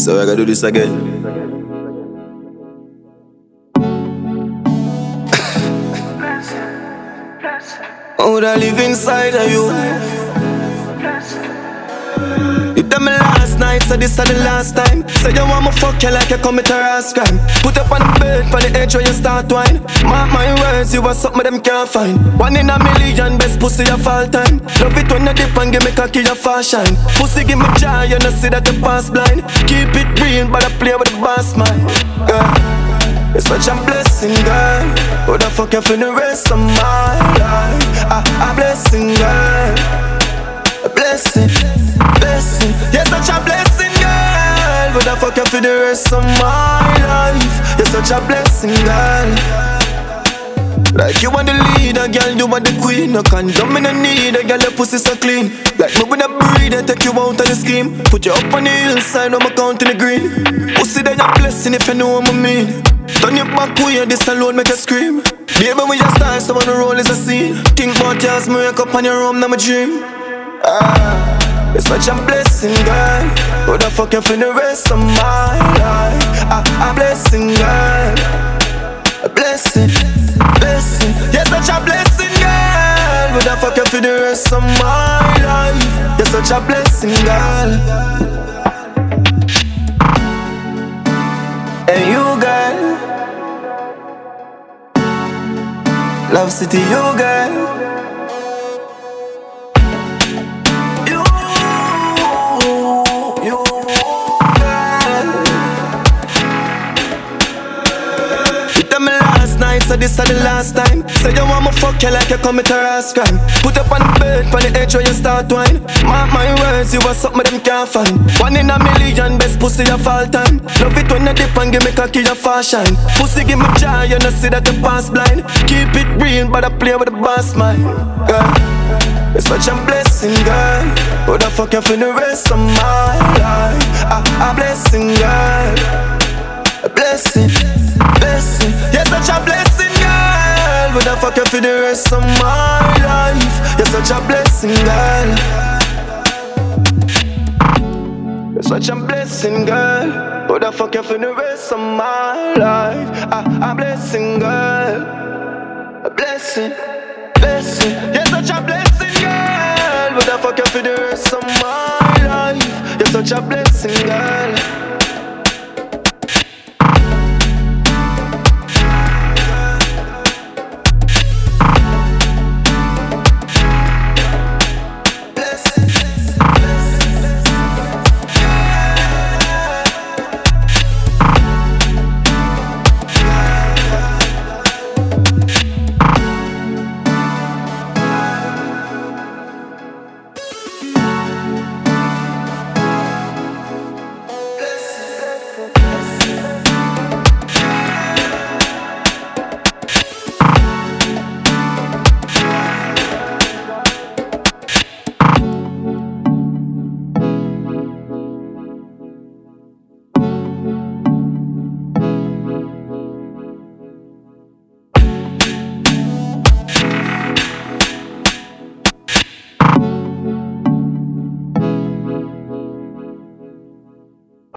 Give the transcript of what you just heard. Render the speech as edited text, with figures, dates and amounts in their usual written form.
So I gotta do this again. Oh, I live inside of you. You tell me last night, so this is the last time. Say you want me fuck you like you commit a rash crime. Put up on the bed, on the edge where you start wine. Mark my words, you are something them can't find. One in a million, best pussy of all time. Love it when you dip and give me cocky your fast shine. Pussy give me joy, you know see that you pass blind. Keep it real, but I play with the boss man. It's such a blessing, girl. Who the fuck you for the rest of my life? A blessing, girl. A blessing, blessing. You're such a blessing, girl. Who the fuck you for the rest of my life? You're such a blessing, girl. Like you want the leader, girl, you want the queen. No condom, me no need a girl, your pussy so clean. Like me with a breed, I take you out of the scheme. Put you up on the hillside, I'm counting the green. Pussy then you're blessing if you know what I mean. Turn your back way, this alone make you scream. Baby, when you start, so on the roll is a scene. Think about yours, me wake up on your room, now my dream. It's such a blessing, girl. Who the fuck you for the rest of my life? A blessing, girl. A blessing, blessing. You're such a blessing, girl. Who the fuck you for the rest of my life? You're such a blessing, girl. And you, girl. Love City, you, girl. So this is the last time. Say you want me fuck you like you commit a rash crime. Put up on the bed, on the edge where you start wine. Mark my words, you are something them can't find. One in a million, best pussy of all time. Love it when you dip and give me cocky your fast shine. Pussy give me joy, you know see that you pass blind. Keep it real, but I play with the boss man. It's such a blessing, girl. Who the fuck you for the rest of my life? A blessing, girl. A blessing, blessing. You're such a blessing, girl. Who the fuck you for the rest of my life? You're such a blessing, girl. You're such a blessing, girl. Who the fuck you for the rest of my life? A blessing, girl. A blessing, blessing. You're such a blessing, girl. Who the fuck you for the rest of my life? You're such a blessing, girl.